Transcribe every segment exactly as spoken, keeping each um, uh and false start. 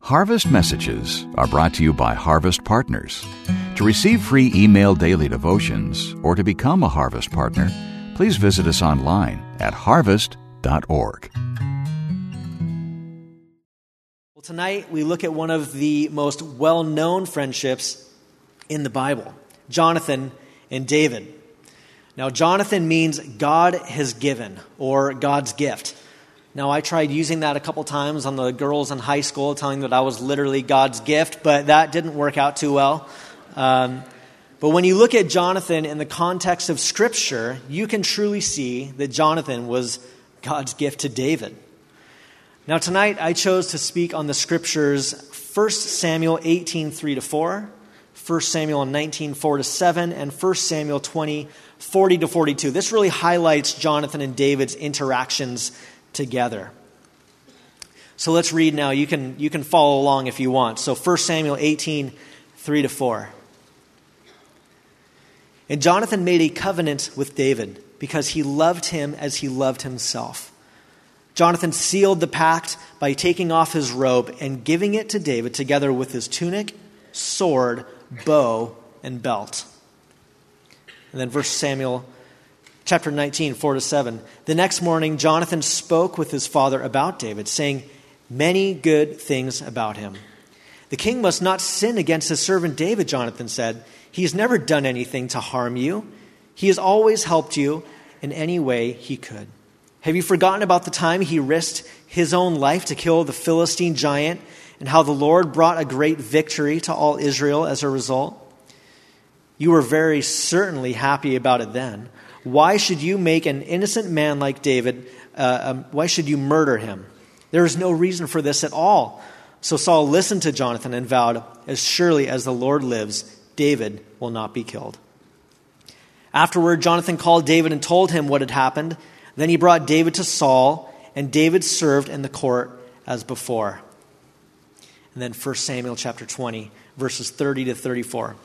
Harvest Messages are brought to you by Harvest Partners. To receive free email daily devotions or to become a Harvest Partner, please visit us online at harvest dot org. Well, tonight we look at one of the most well-known friendships in the Bible, Jonathan and David. Now, Jonathan means God has given, or God's gift. Now, I tried using that a couple times on the girls in high school, telling them that I was literally God's gift, but that didn't work out too well. Um, but when you look at Jonathan in the context of Scripture, you can truly see that Jonathan was God's gift to David. Now, tonight I chose to speak on the Scriptures, First Samuel eighteen, three to four, First Samuel nineteen, four to seven, and First Samuel twenty, forty to forty-two. This really highlights Jonathan and David's interactions together. So let's read now. You can you can follow along if you want. So First Samuel eighteen, three to four. And Jonathan made a covenant with David because he loved him as he loved himself. Jonathan sealed the pact by taking off his robe and giving it to David together with his tunic, sword, bow, and belt. And then First Samuel chapter nineteen, four to seven. The next morning, Jonathan spoke with his father about David, saying many good things about him. The king must not sin against his servant David, Jonathan said. He has never done anything to harm you. He has always helped you in any way he could. Have you forgotten about the time he risked his own life to kill the Philistine giant and how the Lord brought a great victory to all Israel as a result? You were very certainly happy about it then. Why should you make an innocent man like David, uh, um, why should you murder him? There is no reason for this at all. So Saul listened to Jonathan and vowed, as surely as the Lord lives, David will not be killed. Afterward, Jonathan called David and told him what had happened. Then he brought David to Saul, and David served in the court as before. And then First Samuel chapter twenty, verses thirty to thirty-four.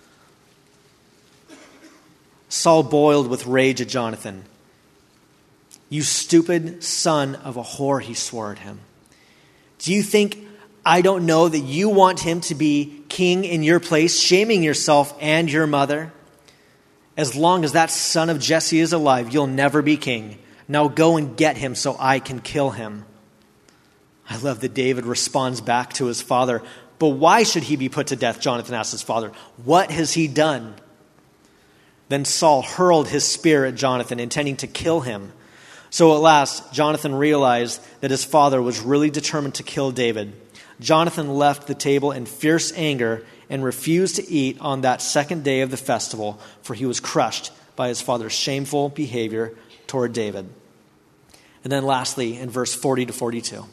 Saul boiled with rage at Jonathan. You stupid son of a whore, he swore at him. Do you think I don't know that you want him to be king in your place, shaming yourself and your mother? As long as that son of Jesse is alive, you'll never be king. Now go and get him so I can kill him. I love that David responds back to his father. But why should he be put to death? Jonathan asked his father. What has he done? Then Saul hurled his spear at Jonathan, intending to kill him. So at last, Jonathan realized that his father was really determined to kill David. Jonathan left the table in fierce anger and refused to eat on that second day of the festival, for he was crushed by his father's shameful behavior toward David. And then lastly, in verse forty to forty-two.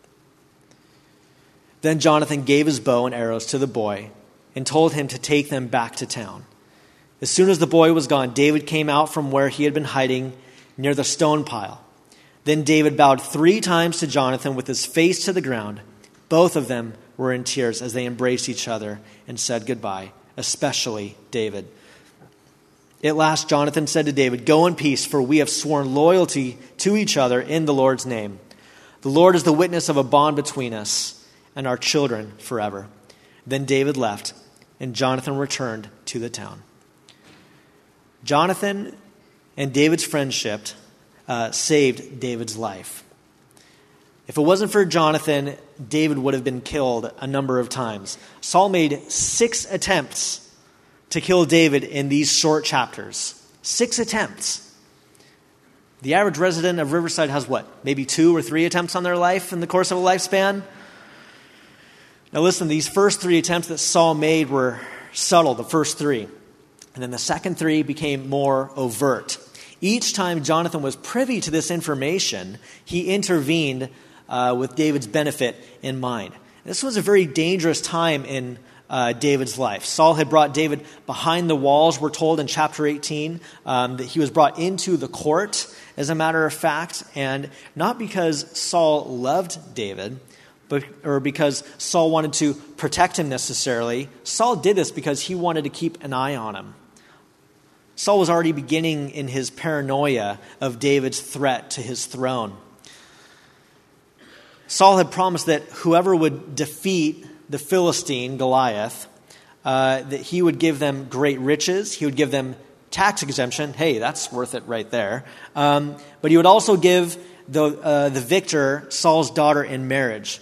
Then Jonathan gave his bow and arrows to the boy and told him to take them back to town. As soon as the boy was gone, David came out from where he had been hiding near the stone pile. Then David bowed three times to Jonathan with his face to the ground. Both of them were in tears as they embraced each other and said goodbye, especially David. At last, Jonathan said to David, go in peace, for we have sworn loyalty to each other in the Lord's name. The Lord is the witness of a bond between us and our children forever. Then David left, and Jonathan returned to the town. Jonathan and David's friendship uh, saved David's life. If it wasn't for Jonathan, David would have been killed a number of times. Saul made six attempts to kill David in these short chapters. Six attempts. The average resident of Riverside has what? Maybe two or three attempts on their life in the course of a lifespan? Now listen, these first three attempts that Saul made were subtle, the first three. And then the second three became more overt. Each time Jonathan was privy to this information, he intervened uh, with David's benefit in mind. This was a very dangerous time in uh, David's life. Saul had brought David behind the walls, we're told in chapter eighteen, um, that he was brought into the court, as a matter of fact, and not because Saul loved David, but or because Saul wanted to protect him necessarily. Saul did this because he wanted to keep an eye on him. Saul was already beginning in his paranoia of David's threat to his throne. Saul had promised that whoever would defeat the Philistine, Goliath, uh, that he would give them great riches. He would give them tax exemption. Hey, that's worth it right there. Um, but he would also give the uh, the victor Saul's daughter in marriage.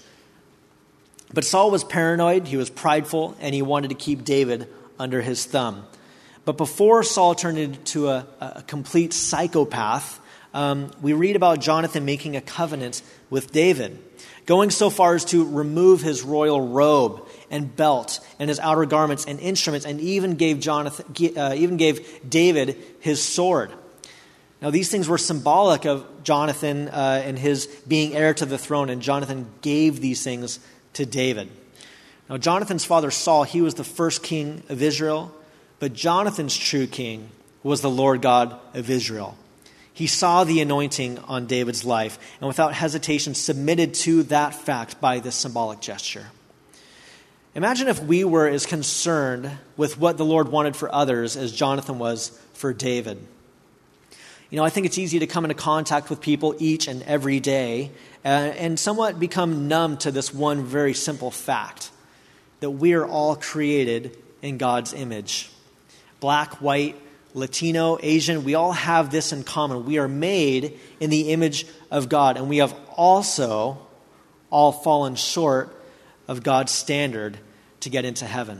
But Saul was paranoid, he was prideful, and he wanted to keep David under his thumb. But before Saul turned into a, a complete psychopath, um, we read about Jonathan making a covenant with David, going so far as to remove his royal robe and belt and his outer garments and instruments, and even gave Jonathan, uh, even gave David his sword. Now, these things were symbolic of Jonathan uh, and his being heir to the throne, and Jonathan gave these things to David. Now, Jonathan's father Saul, he was the first king of Israel, but Jonathan's true king was the Lord God of Israel. He saw the anointing on David's life, and without hesitation submitted to that fact by this symbolic gesture. Imagine if we were as concerned with what the Lord wanted for others as Jonathan was for David. You know, I think it's easy to come into contact with people each and every day uh, and somewhat become numb to this one very simple fact, that we are all created in God's image. Black, white, Latino, Asian, we all have this in common. We are made in the image of God, and we have also all fallen short of God's standard to get into heaven.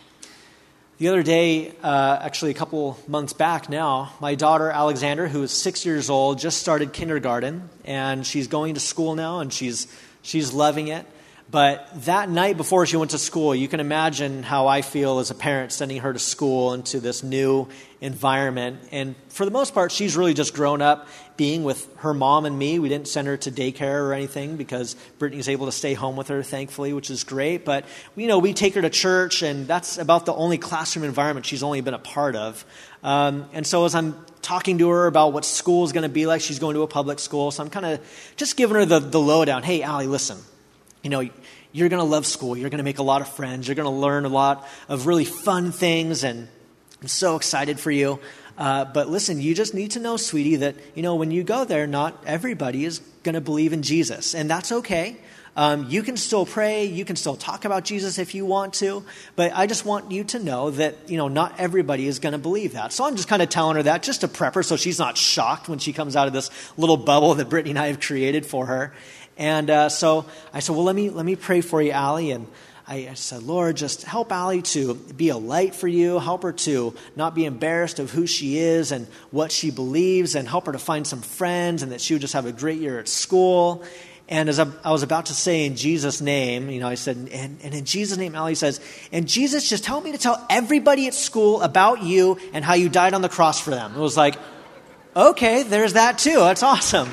The other day, uh, actually a couple months back now, my daughter Alexander, who is six years old, just started kindergarten, and she's going to school now, and she's she's loving it. But that night before she went to school, you can imagine how I feel as a parent sending her to school into this new environment. And for the most part, she's really just grown up being with her mom and me. We didn't send her to daycare or anything because Brittany's able to stay home with her, thankfully, which is great. But, you know, we take her to church, and that's about the only classroom environment she's only been a part of. Um, and so as I'm talking to her about what school is going to be like, she's going to a public school. So I'm kind of just giving her the, the lowdown. Hey, Allie, listen. You know, you're going to love school. You're going to make a lot of friends. You're going to learn a lot of really fun things, and I'm so excited for you. Uh, but listen, you just need to know, sweetie, that, you know, when you go there, not everybody is going to believe in Jesus, and that's okay. Um, you can still pray. You can still talk about Jesus if you want to, but I just want you to know that, you know, not everybody is going to believe that. So I'm just kind of telling her that just to prep her so she's not shocked when she comes out of this little bubble that Brittany and I have created for her. And uh, so I said, well, let me let me pray for you, Allie. And I, I said, Lord, just help Allie to be a light for you. Help her to not be embarrassed of who she is and what she believes, and help her to find some friends, and that she would just have a great year at school. And as I, I was about to say, in Jesus' name, you know, I said, and, and in Jesus' name, Allie says, and Jesus, just help me to tell everybody at school about you and how you died on the cross for them. It was like, okay, there's that too. That's awesome.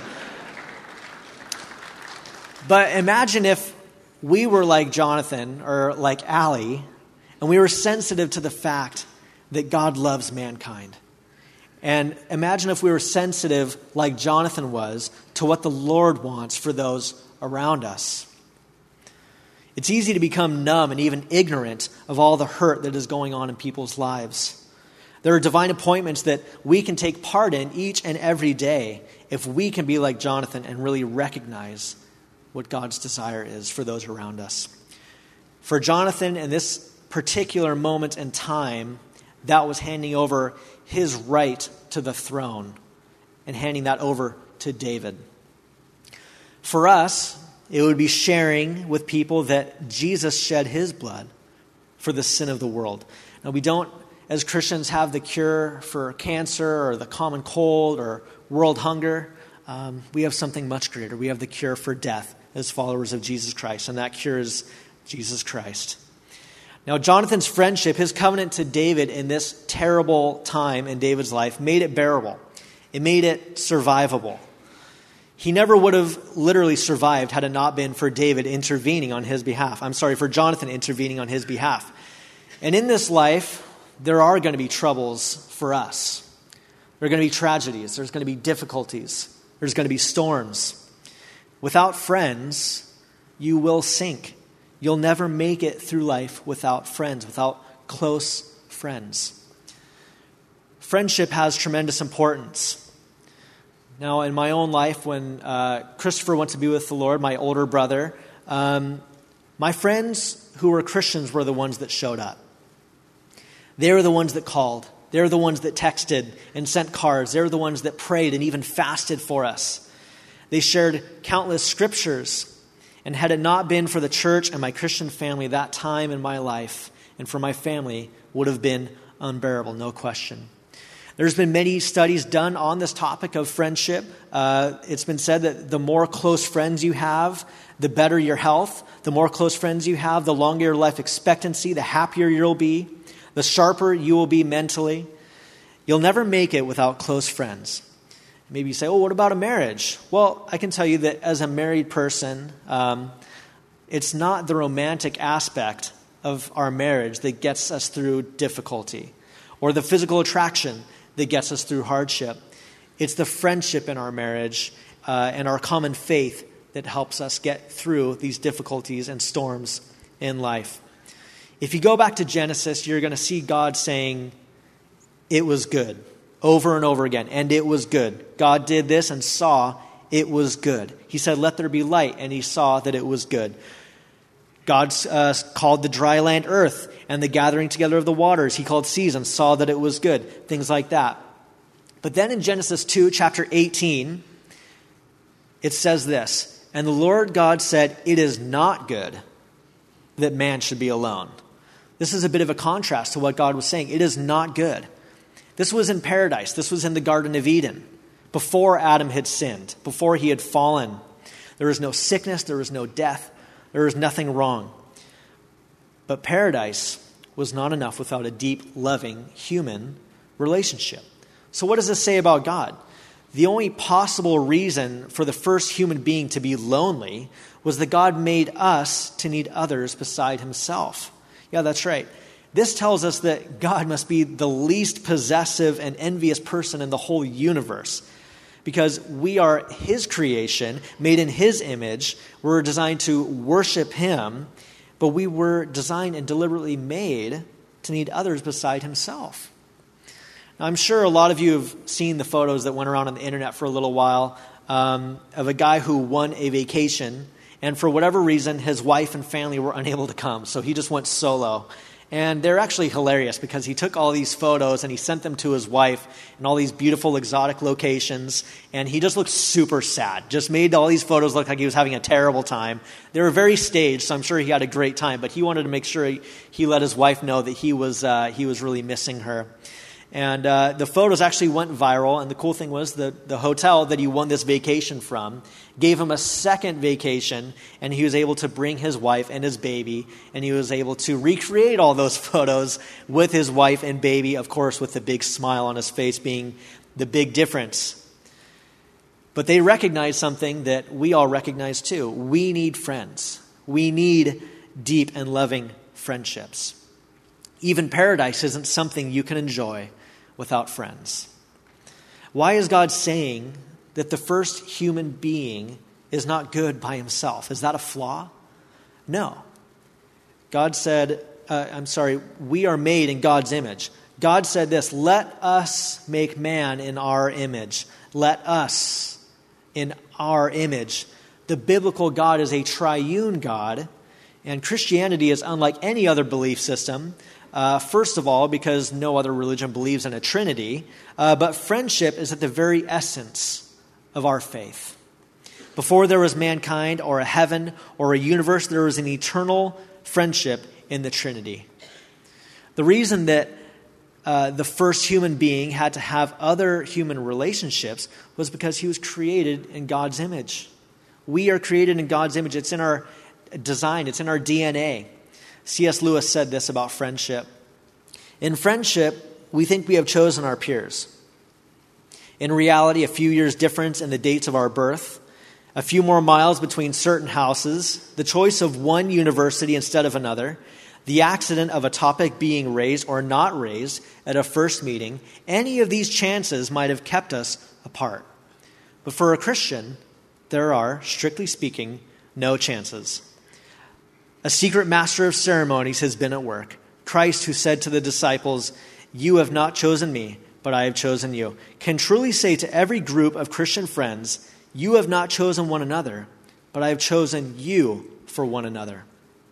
But imagine if we were like Jonathan or like Allie, and we were sensitive to the fact that God loves mankind. And imagine if we were sensitive like Jonathan was to what the Lord wants for those around us. It's easy to become numb and even ignorant of all the hurt that is going on in people's lives. There are divine appointments that we can take part in each and every day if we can be like Jonathan and really recognize what God's desire is for those around us. For Jonathan, in this particular moment in time, that was handing over his right to the throne and handing that over to David. For us, it would be sharing with people that Jesus shed his blood for the sin of the world. Now, we don't, as Christians, have the cure for cancer or the common cold or world hunger. Um, we have something much greater. We have the cure for death as followers of Jesus Christ, and that cure is Jesus Christ. Now, Jonathan's friendship, his covenant to David in this terrible time in David's life, made it bearable. It made it survivable. He never would have literally survived had it not been for David intervening on his behalf. I'm sorry, for Jonathan intervening on his behalf. And in this life, there are going to be troubles for us. There are going to be tragedies. There's going to be difficulties. There's going to be storms. Without friends, you will sink. You'll never make it through life without friends, without close friends. Friendship has tremendous importance. Now, in my own life, when uh, Christopher went to be with the Lord, my older brother, um, my friends who were Christians were the ones that showed up. They were the ones that called. They were the ones that texted and sent cards. They were the ones that prayed and even fasted for us. They shared countless scriptures. And had it not been for the church and my Christian family, that time in my life and for my family would have been unbearable, no question. There's been many studies done on this topic of friendship. Uh, it's been said that the more close friends you have, the better your health. The more close friends you have, the longer your life expectancy, the happier you'll be, the sharper you will be mentally. You'll never make it without close friends. Maybe you say, oh, what about a marriage? Well, I can tell you that as a married person, um, it's not the romantic aspect of our marriage that gets us through difficulty or the physical attraction that gets us through hardship. It's the friendship in our marriage uh, and our common faith that helps us get through these difficulties and storms in life. If you go back to Genesis, you're going to see God saying, it was good, over and over again, and it was good. God did this and saw it was good. He said, let there be light, and he saw that it was good. God uh, called the dry land earth, and the gathering together of the waters he called seas, and saw that it was good. Things like that. But then in Genesis two, chapter eighteen, it says this, and the Lord God said, it is not good that man should be alone. This is a bit of a contrast to what God was saying. It is not good. This was in paradise. This was in the Garden of Eden, before Adam had sinned, before he had fallen. There was no sickness, there was no death, there was nothing wrong. But paradise was not enough without a deep, loving, human relationship. So what does this say about God? The only possible reason for the first human being to be lonely was that God made us to need others beside himself. Yeah, that's right. This tells us that God must be the least possessive and envious person in the whole universe, because we are his creation, made in his image. We're designed to worship him, but we were designed and deliberately made to need others beside himself. Now, I'm sure a lot of you have seen the photos that went around on the internet for a little while um, of a guy who won a vacation, and for whatever reason, his wife and family were unable to come, so he just went solo. And they're actually hilarious because he took all these photos and he sent them to his wife in all these beautiful exotic locations. And he just looked super sad. Just made all these photos look like he was having a terrible time. They were very staged, so I'm sure he had a great time. But he wanted to make sure he, he let his wife know that he was uh, he was really missing her. And uh, the photos actually went viral. And the cool thing was the, the hotel that he won this vacation from gave him a second vacation. And he was able to bring his wife and his baby. And he was able to recreate all those photos with his wife and baby, of course, with the big smile on his face being the big difference. But they recognized something that we all recognize too. We need friends. We need deep and loving friendships. Even paradise isn't something you can enjoy without friends. Why is God saying that the first human being is not good by himself? Is that a flaw? No. God said, uh, I'm sorry, we are made in God's image. God said this, let us make man in our image. Let us in our image. The biblical God is a triune God, and Christianity is unlike any other belief system. Uh, first of all, because no other religion believes in a Trinity, uh, but friendship is at the very essence of our faith. Before there was mankind or a heaven or a universe, there was an eternal friendship in the Trinity. The reason that uh, the first human being had to have other human relationships was because he was created in God's image. We are created in God's image. It's in our design. It's in our D N A. C S Lewis said this about friendship. In friendship, we think we have chosen our peers. In reality, a few years difference in the dates of our birth, a few more miles between certain houses, the choice of one university instead of another, the accident of a topic being raised or not raised at a first meeting, any of these chances might have kept us apart. But for a Christian, there are, strictly speaking, no chances. A secret master of ceremonies has been at work. Christ, who said to the disciples, you have not chosen me, but I have chosen you, can truly say to every group of Christian friends, you have not chosen one another, but I have chosen you for one another.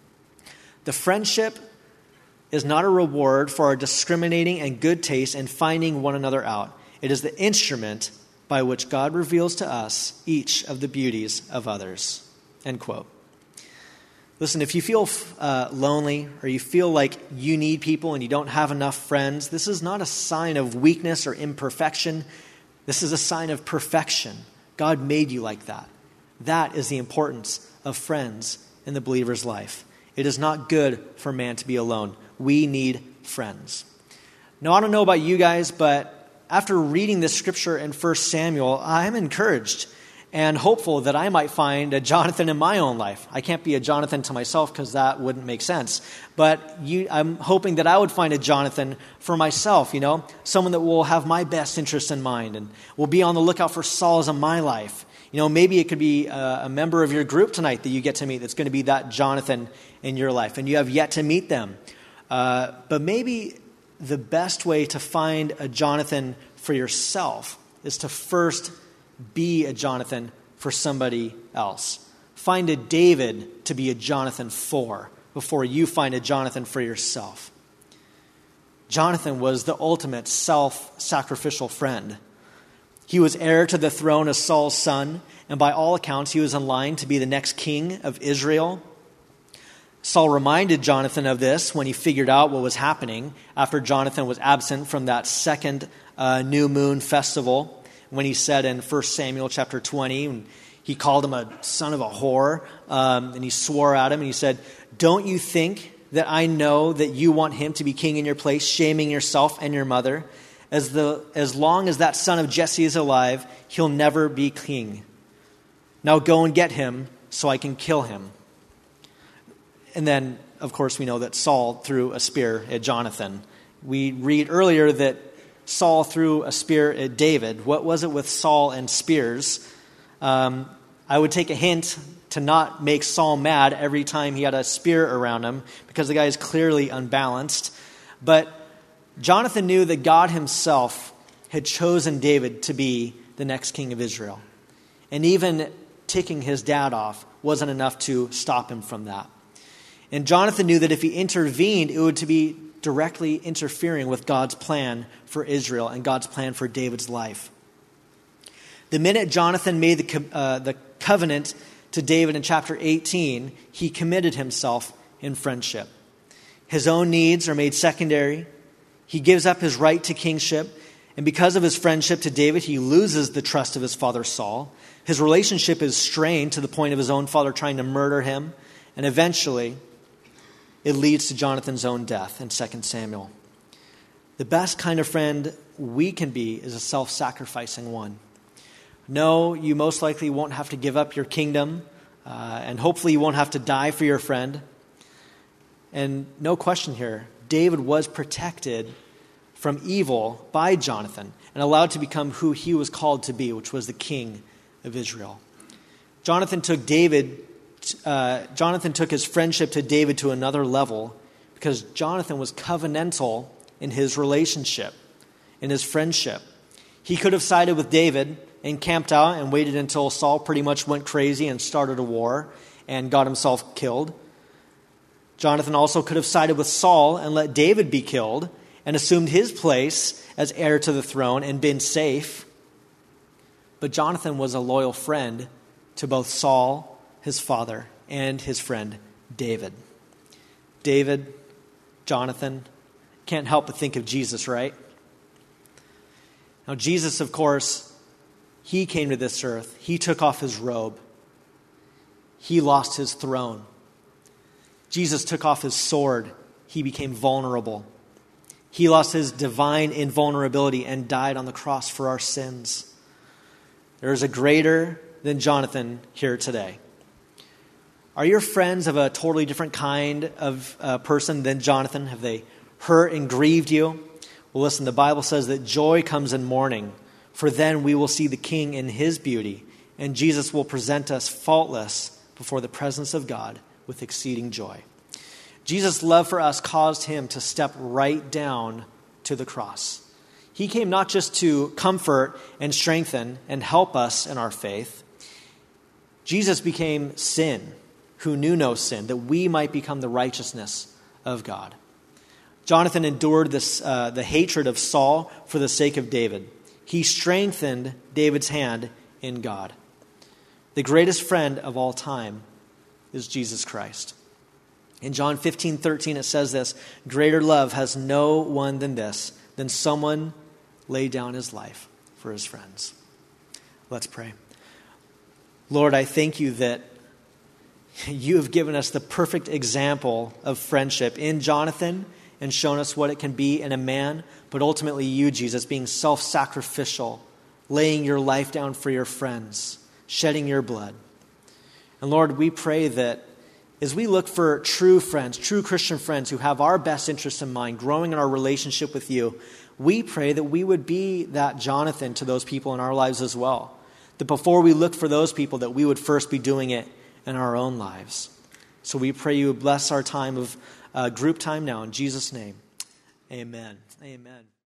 The friendship is not a reward for our discriminating and good taste and finding one another out. It is the instrument by which God reveals to us each of the beauties of others. End quote. Listen, if you feel uh, lonely or you feel like you need people and you don't have enough friends, this is not a sign of weakness or imperfection. This is a sign of perfection. God made you like that. That is the importance of friends in the believer's life. It is not good for man to be alone. We need friends. Now, I don't know about you guys, but after reading this scripture in First Samuel, I'm encouraged and hopeful that I might find a Jonathan in my own life. I can't be a Jonathan to myself because that wouldn't make sense. But you, I'm hoping that I would find a Jonathan for myself, you know, someone that will have my best interests in mind and will be on the lookout for Sauls in my life. You know, maybe it could be a, a member of your group tonight that you get to meet that's going to be that Jonathan in your life, and you have yet to meet them. Uh, but maybe the best way to find a Jonathan for yourself is to first be a Jonathan for somebody else. Find a David to be a Jonathan for before you find a Jonathan for yourself. Jonathan was the ultimate self-sacrificial friend. He was heir to the throne as Saul's son, and by all accounts, he was in line to be the next king of Israel. Saul reminded Jonathan of this when he figured out what was happening after Jonathan was absent from that second uh, new moon festival, when he said in First Samuel chapter twenty, when he called him a son of a whore, um, and he swore at him, and he said, "Don't you think that I know that you want him to be king in your place, shaming yourself and your mother? As the as long as that son of Jesse is alive, he'll never be king. Now go and get him so I can kill him." And then, of course, we know that Saul threw a spear at Jonathan. We read earlier that Saul threw a spear at David. What was it with Saul and spears? Um, I would take a hint to not make Saul mad every time he had a spear around him, because the guy is clearly unbalanced. But Jonathan knew that God himself had chosen David to be the next king of Israel. And even ticking his dad off wasn't enough to stop him from that. And Jonathan knew that if he intervened, it would to be directly interfering with God's plan for Israel and God's plan for David's life. The minute Jonathan made the, co- uh, the covenant to David in chapter eighteen, he committed himself in friendship. His own needs are made secondary. He gives up his right to kingship. And because of his friendship to David, he loses the trust of his father Saul. His relationship is strained to the point of his own father trying to murder him. And eventually, it leads to Jonathan's own death in Second Samuel. The best kind of friend we can be is a self-sacrificing one. No, you most likely won't have to give up your kingdom, uh, and hopefully you won't have to die for your friend. And no question here, David was protected from evil by Jonathan and allowed to become who he was called to be, which was the king of Israel. Jonathan took David Uh, Jonathan took his friendship to David to another level because Jonathan was covenantal in his relationship, in his friendship. He could have sided with David and camped out and waited until Saul pretty much went crazy and started a war and got himself killed. Jonathan also could have sided with Saul and let David be killed and assumed his place as heir to the throne and been safe. But Jonathan was a loyal friend to both Saul, his father, and his friend David. David, Jonathan, can't help but think of Jesus, right? Now, Jesus, of course, he came to this earth. He took off his robe. He lost his throne. Jesus took off his sword. He became vulnerable. He lost his divine invulnerability and died on the cross for our sins. There is a greater than Jonathan here today. Are your friends of a totally different kind of uh, person than Jonathan? Have they hurt and grieved you? Well, listen, the Bible says that joy comes in mourning, for then we will see the King in his beauty, and Jesus will present us faultless before the presence of God with exceeding joy. Jesus' love for us caused him to step right down to the cross. He came not just to comfort and strengthen and help us in our faith. Jesus became sin, who knew no sin, that we might become the righteousness of God. Jonathan endured this, uh, the hatred of Saul for the sake of David. He strengthened David's hand in God. The greatest friend of all time is Jesus Christ. In John fifteen thirteen, it says this, "Greater love has no one than this, than someone lay down his life for his friends." Let's pray. Lord, I thank you that you have given us the perfect example of friendship in Jonathan and shown us what it can be in a man, but ultimately you, Jesus, being self-sacrificial, laying your life down for your friends, shedding your blood. And Lord, we pray that as we look for true friends, true Christian friends who have our best interests in mind, growing in our relationship with you, we pray that we would be that Jonathan to those people in our lives as well. That before we look for those people, that we would first be doing it in our own lives. So we pray you would bless our time of uh, group time now. In Jesus' name, amen. Amen.